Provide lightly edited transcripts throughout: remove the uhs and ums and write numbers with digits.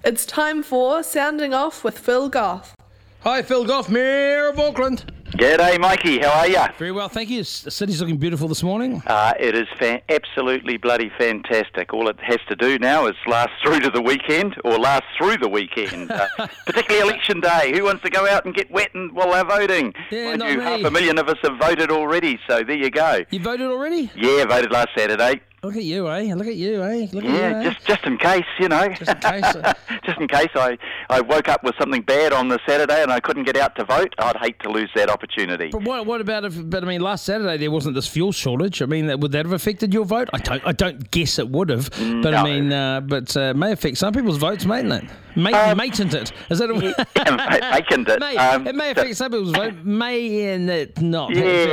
It's time for Sounding Off with Phil Goff. Hi, Phil Goff, Mayor of Auckland. G'day, Mikey. How are you? Very well, thank you. The city's looking beautiful this morning. It is absolutely bloody fantastic. All it has to do now is last through to the weekend, or last through the weekend. Particularly election day. Who wants to go out and get wet while they're voting? Yeah, Mind not you, me. 500,000 of us have voted already, so there you go. You voted already? Yeah, voted last Saturday. Look at you, eh? Look at you, eh? Look at Yeah, you, eh? just in case, you know. Just in case. Just in case I woke up with something bad on the Saturday and I couldn't get out to vote, I'd hate to lose that opportunity. But what about if? But I mean, last Saturday there wasn't this fuel shortage. I mean, would that have affected your vote? I don't guess it would have. But No. I mean, it may affect some people's votes, mightn't it? Mightn't it? Is that a Vacant it. It may affect some people's vote. May and it not.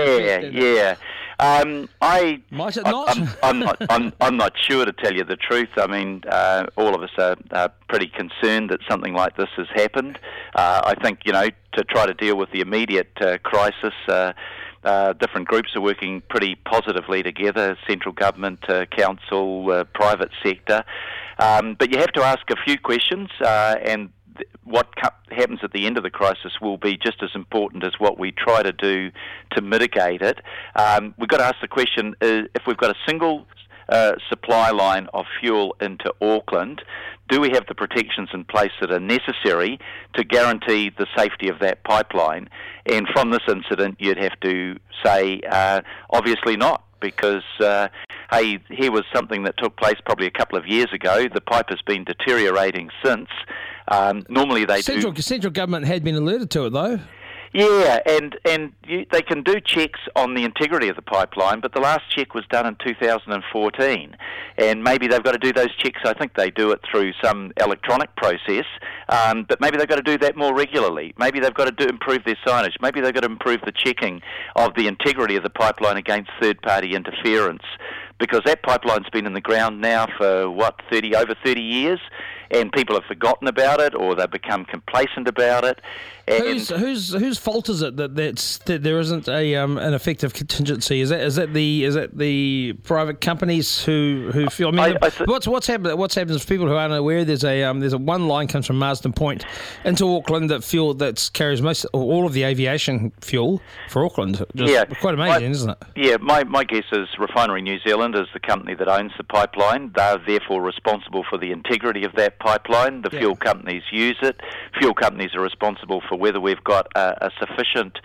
Yeah. Might it not? I'm not sure, to tell you the truth. I mean, all of us are pretty concerned that something like this has happened. I think, you know, to try to deal with the immediate crisis, different groups are working pretty positively together, central government, council, private sector. But you have to ask a few questions, and what happens at the end of the crisis will be just as important as what we try to do to mitigate it. We've got to ask the question, if we've got a single supply line of fuel into Auckland, do we have the protections in place that are necessary to guarantee the safety of that pipeline? And from this incident, you'd have to say, obviously not. Because, hey, here was something that took place probably a couple of years ago. The pipe has been deteriorating since. Normally they do... Central government had been alerted to it, though. Yeah, and they can do checks on the integrity of the pipeline, but the last check was done in 2014, and maybe they've got to do those checks. I think they do it through some electronic process, but maybe they've got to do that more regularly. Maybe they've got to improve their signage. Maybe they've got to improve the checking of the integrity of the pipeline against third-party interference, because that pipeline's been in the ground now for, over 30 years, and people have forgotten about it, or they've become complacent about it. And Whose fault is it that there isn't an effective contingency? Is that the private companies who feel? I mean, what's happened? What's happened is, people who aren't aware, there's a one line comes from Marsden Point into Auckland that carries all of the aviation fuel for Auckland. Quite amazing, isn't it? Yeah, my guess is Refinery New Zealand is the company that owns the pipeline. They're therefore responsible for the integrity of that pipeline. The fuel companies use it. Fuel companies are responsible for whether we've got a sufficient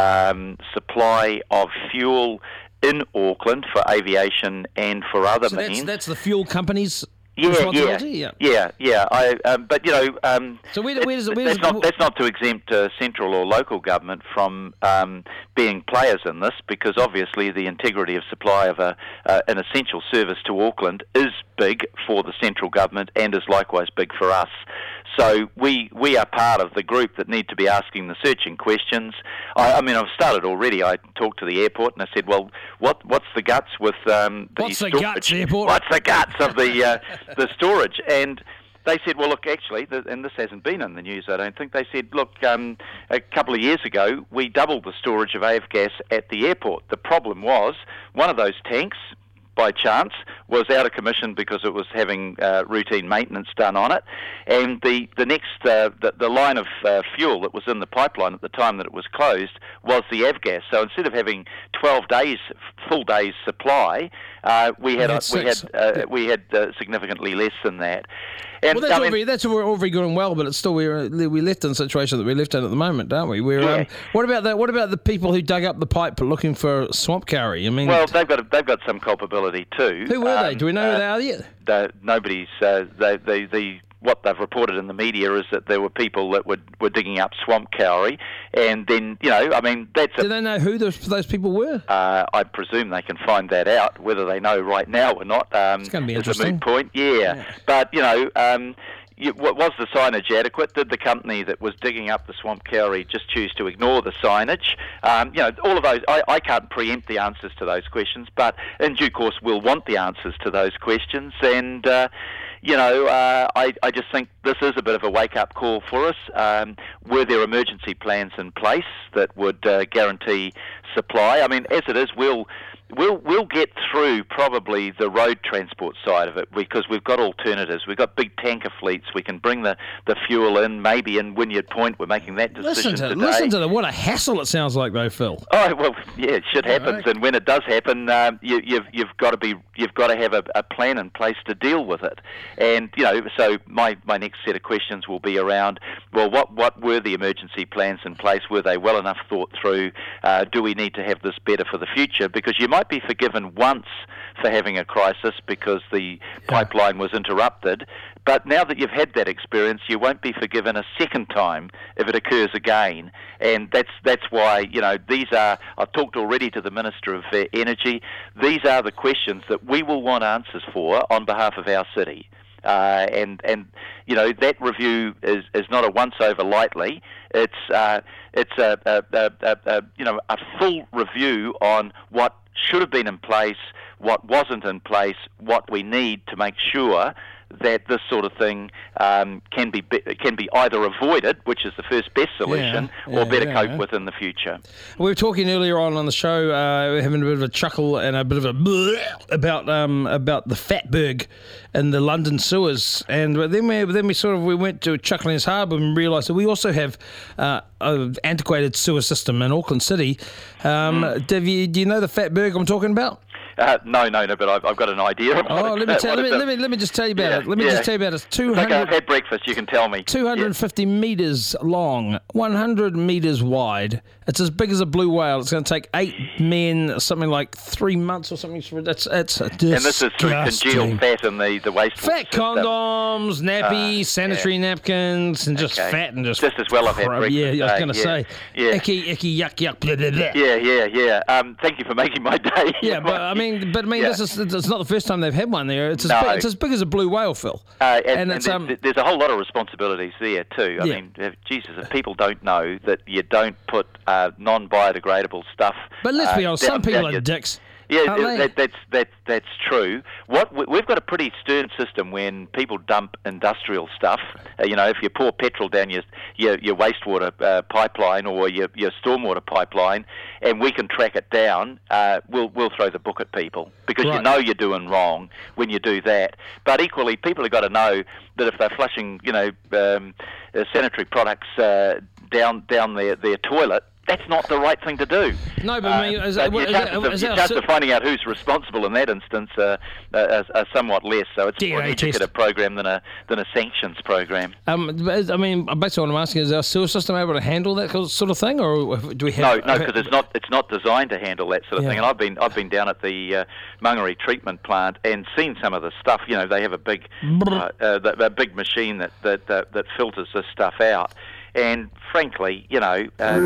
supply of fuel in Auckland for aviation and for other means. That's the fuel companies' Yeah. But you know, so that's not to exempt central or local government from being players in this, because obviously the integrity of supply of an essential service to Auckland is big for the central government and is likewise big for us. So we are part of the group that need to be asking the searching questions. I mean, I've started already. I talked to the airport and I said, well, what's the guts with what's the guts, airport? What's the guts of the storage? And they said, well, look, actually, and this hasn't been in the news, I don't think. They said, look, a couple of years ago, we doubled the storage of AFGAS at the airport. The problem was one of those tanks, by chance, was out of commission because it was having routine maintenance done on it, and the line of fuel that was in the pipeline at the time that it was closed was the Avgas. So instead of having 12 days, full days supply, we had significantly less than that. And, well, that's all very good and well, but it's still we're left in the situation that we're left in at the moment, aren't we? What about that? What about the people who dug up the pipe looking for swamp curry? I mean, well, they've got some culpability too. Who were they? Do we know who they are yet? Nobody's. What they've reported in the media is that there were people that were digging up swamp cowrie, and then, you know, I mean, that's... Do they know who those people were? I presume they can find that out. Whether they know right now or not it's going to be interesting. is a moot point. Yeah. But, you know... was the signage adequate? Did the company that was digging up the swamp cowrie just choose to ignore the signage? You know, all of those, I can't preempt the answers to those questions, but in due course we'll want the answers to those questions, and you know, I just think this is a bit of a wake-up call for us. Were there emergency plans in place that would guarantee supply? I mean, as it is, we'll We'll get through probably the road transport side of it because we've got alternatives. We've got big tanker fleets. We can bring the fuel in. Maybe in Wynyard Point, we're making that decision today. Listen to what a hassle it sounds like, though, Phil. Oh well, yeah, shit happens, and when it does happen, you've got to have a plan in place to deal with it. And so my next set of questions will be around, well, what were the emergency plans in place? Were they well enough thought through? Do we need to have this better for the future? Because you might be forgiven once for having a crisis because the pipeline was interrupted, but now that you've had that experience, you won't be forgiven a second time if it occurs again. And that's why, these are, I've talked already to the Minister of Energy, these are the questions that we will want answers for on behalf of our city. And that review is not a once over lightly. It's a full review on what should have been in place, what wasn't in place, what we need to make sure that this sort of thing can be either avoided, which is the first best solution, or better cope with in the future. We were talking earlier on the show, having a bit of a chuckle and a bit of a bleh about the fatberg in the London sewers, and then we went to Chuckling's Harbour and realised that we also have an antiquated sewer system in Auckland City. Do you know the fatberg I'm talking about? No, but I've got an idea. Let me just tell you about it. Let me just tell you about it. It's 200. Okay, I've had breakfast. You can tell me. 250 metres long, 100 metres wide. It's as big as a blue whale. It's going to take 8 men, something like 3 months or something. It's disgusting. And this is through congealed fat in the wastewater fat system. Condoms, nappies, sanitary napkins, and just fat and just as well. I've had breakfast. Yeah, I was going to say. Yeah. Icky, yuck, blah, blah, blah. Yeah. Thank you for making my day. Yeah, but I mean, it's not the first time they've had one there. It's as big as a blue whale, Phil. And there's a whole lot of responsibilities there too. I mean, Jesus, if people don't know that you don't put non-biodegradable stuff. But let's be honest, some people are dicks. Yeah, that's true. We've got a pretty stern system when people dump industrial stuff. If you pour petrol down your wastewater pipeline or your stormwater pipeline, and we can track it down, we'll throw the book at people because you know you're doing wrong when you do that. But equally, people have got to know that if they're flushing, sanitary products down their toilet, that's not the right thing to do. No, but I mean, your chances of finding out who's responsible in that instance are somewhat less. So it's more an educative program than a sanctions program. I mean, basically what I'm asking is our sewer system able to handle that sort of thing, or do we have? No, because it's not designed to handle that sort of thing. And I've been down at the Mangere treatment plant and seen some of the stuff. They have a big machine that filters this stuff out. And frankly, that's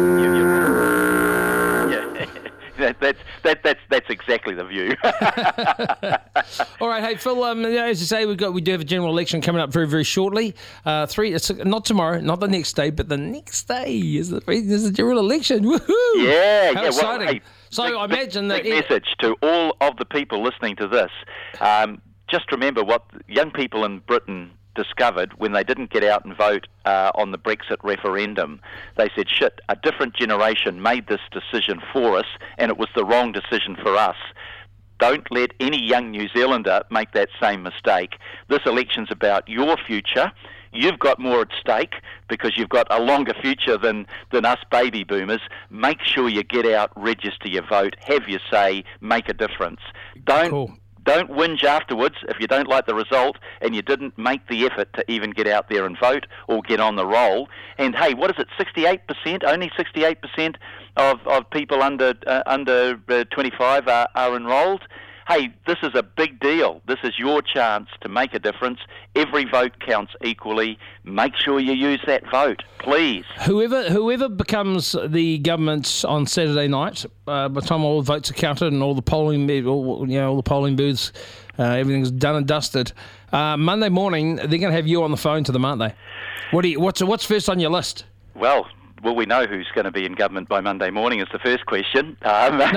exactly the view. All right, hey Phil. As you say, we do have a general election coming up very, very shortly. It's not tomorrow, not the next day, but the next day is the general election. Woohoo! Yeah, How exciting! Well, hey, so I imagine that message to all of the people listening to this. Just remember what young people in Britain discovered when they didn't get out and vote on the Brexit referendum. They said, shit, a different generation made this decision for us and it was the wrong decision for us. Don't let any young New Zealander make that same mistake. This election's about your future. You've got more at stake because you've got a longer future than us baby boomers. Make sure you get out, register your vote, have your say, make a difference. Don't whinge afterwards if you don't like the result and you didn't make the effort to even get out there and vote or get on the roll. And hey, what is it, 68%? Only 68% of people under 25 are enrolled? Hey, this is a big deal. This is your chance to make a difference. Every vote counts equally. Make sure you use that vote, please. Whoever becomes the government on Saturday night, by the time all the votes are counted and all the polling booths, everything's done and dusted, Monday morning they're going to have you on the phone to them, aren't they? What's first on your list? Well, well, we know who's going to be in government by Monday morning. Is the first question. But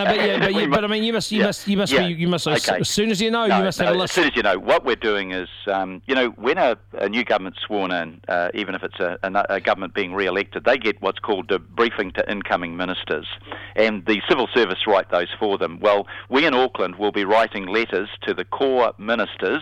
I mean, you must okay. As soon as you know, you must have a list. As soon as you know, what we're doing is, when a new government's sworn in, even if it's a government being re-elected, they get what's called a briefing to incoming ministers, and the civil service write those for them. Well, we in Auckland will be writing letters to the core ministers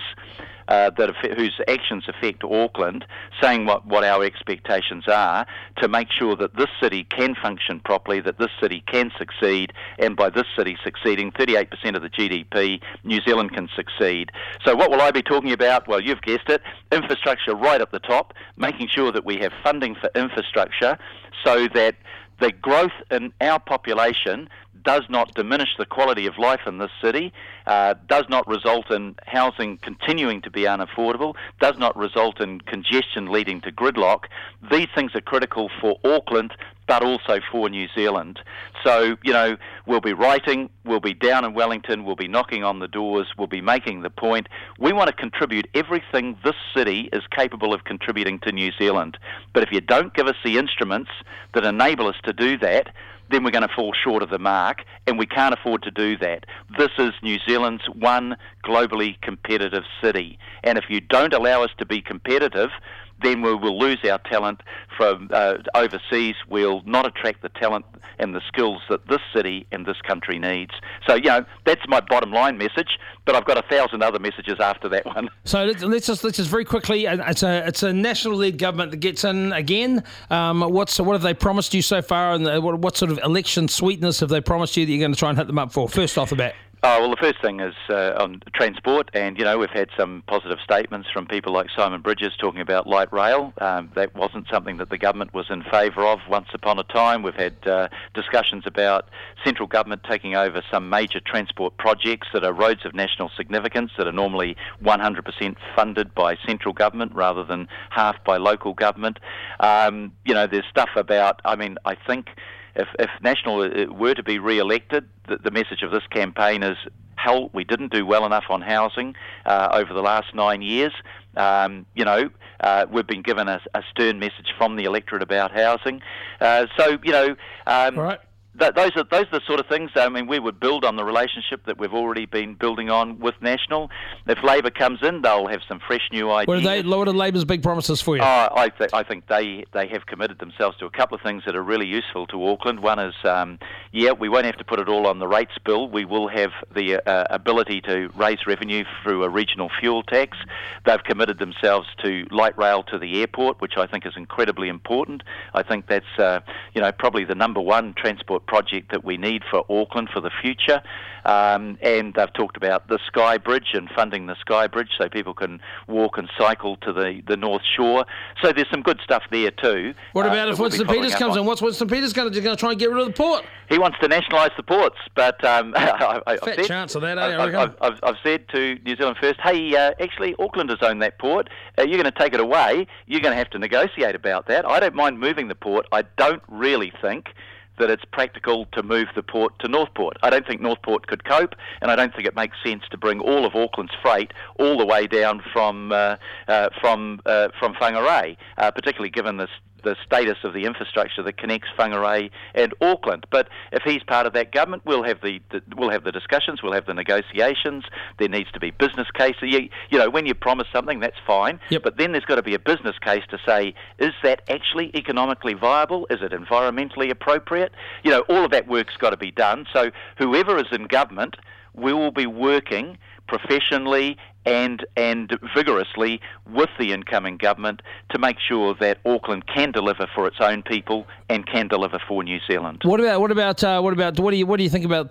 whose actions affect Auckland, saying what our expectations are to make sure that this city can function properly, that this city can succeed, and by this city succeeding, 38% of the GDP, New Zealand can succeed. So what will I be talking about? Well, you've guessed it, infrastructure right at the top, making sure that we have funding for infrastructure so that the growth in our population does not diminish the quality of life in this city, does not result in housing continuing to be unaffordable, does not result in congestion leading to gridlock. These things are critical for Auckland, but also for New Zealand. So, we'll be writing, we'll be down in Wellington, we'll be knocking on the doors, we'll be making the point. We want to contribute everything this city is capable of contributing to New Zealand. But if you don't give us the instruments that enable us to do that, then we're going to fall short of the mark, and we can't afford to do that. This is New Zealand's one globally competitive city, and if you don't allow us to be competitive, then we will lose our talent from overseas. We'll not attract the talent and the skills that this city and this country needs. So, that's my bottom line message, but I've got 1,000 other messages after that one. So let's just very quickly, it's a national-led government that gets in again. What have they promised you so far, and what sort of election sweetness have they promised you that you're going to try and hit them up for, first off the bat? Oh, well, the first thing is on transport, and, we've had some positive statements from people like Simon Bridges talking about light rail. That wasn't something that the government was in favour of once upon a time. We've had discussions about central government taking over some major transport projects that are roads of national significance that are normally 100% funded by central government rather than half by local government. There's stuff about, I think if National were to be re-elected, the message of this campaign is, hell, we didn't do well enough on housing over the last 9 years. We've been given a stern message from the electorate about housing. Right. Those are the sort of things. We would build on the relationship that we've already been building on with National. If Labor comes in, they'll have some fresh new ideas. What are Labor's big promises for you? I think they have committed themselves to a couple of things that are really useful to Auckland. One is, we won't have to put it all on the rates bill. We will have the ability to raise revenue through a regional fuel tax. They've committed themselves to light rail to the airport, which I think is incredibly important. I think that's probably the number one transport project that we need for Auckland for the future. And they've talked about the Sky Bridge and funding the Sky Bridge so people can walk and cycle to the North Shore. So there's some good stuff there too. What about if Winston Peters comes in? What's Winston Peters going to do? Going to try and get rid of the port? He wants to nationalise the ports, but chance of that, I've said to New Zealand First, hey, actually Auckland has owned that port. You're going to take it away. You're going to have to negotiate about that. I don't mind moving the port. I don't really think that it's practical to move the port to Northport. I don't think Northport could cope, and I don't think it makes sense to bring all of Auckland's freight all the way down from Whangarei, particularly given the status of the infrastructure that connects Whangarei and Auckland. But if he's part of that government, we'll have the discussions, we'll have the negotiations. There needs to be business cases. When you promise something, that's fine. Yep. But then there's got to be a business case to say, is that actually economically viable? Is it environmentally appropriate? All of that work's got to be done. So whoever is in government, we will be working professionally and vigorously with the incoming government to make sure that Auckland can deliver for its own people and can deliver for New Zealand. What do you think about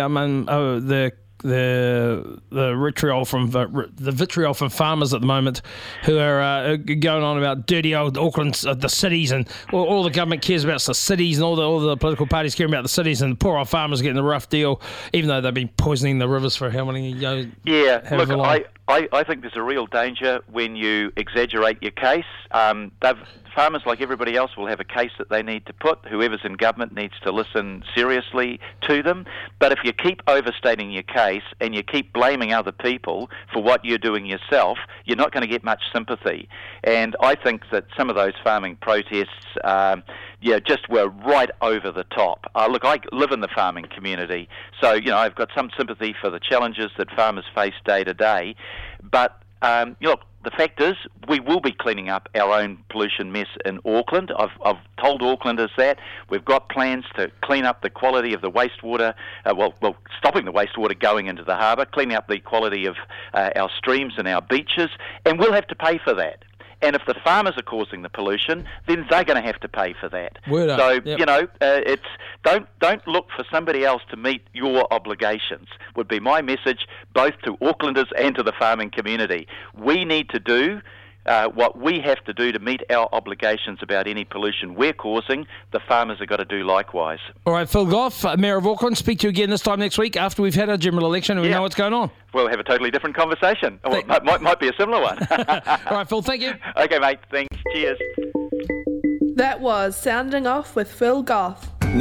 the vitriol from farmers at the moment who are going on about dirty old Auckland, the cities, and all the government cares about the cities, and all the political parties care about the cities, and the poor old farmers are getting a rough deal, even though they've been poisoning the rivers for how many years? I think there's a real danger when you exaggerate your case. Farmers, like everybody else, will have a case that they need to put. Whoever's in government needs to listen seriously to them. But if you keep overstating your case and you keep blaming other people for what you're doing yourself, you're not going to get much sympathy. And I think that some of those farming protests just were right over the top. Look, I live in the farming community, so, I've got some sympathy for the challenges that farmers face day to day. But, look, the fact is, we will be cleaning up our own pollution mess in Auckland. I've told Aucklanders that. We've got plans to clean up the quality of the wastewater, stopping the wastewater going into the harbour, cleaning up the quality of our streams and our beaches, and we'll have to pay for that. And if the farmers are causing the pollution, then they're going to have to pay for that. So, it's don't look for somebody else to meet your obligations, would be my message both to Aucklanders and to the farming community. We need to do what we have to do to meet our obligations about any pollution we're causing. The farmers have got to do likewise. All right, Phil Goff, Mayor of Auckland, speak to you again this time next week after we've had a general election and we know what's going on. We'll have a totally different conversation. Well, might be a similar one. All right, Phil, thank you. Okay, mate, thanks. Cheers. That was Sounding Off with Phil Goff.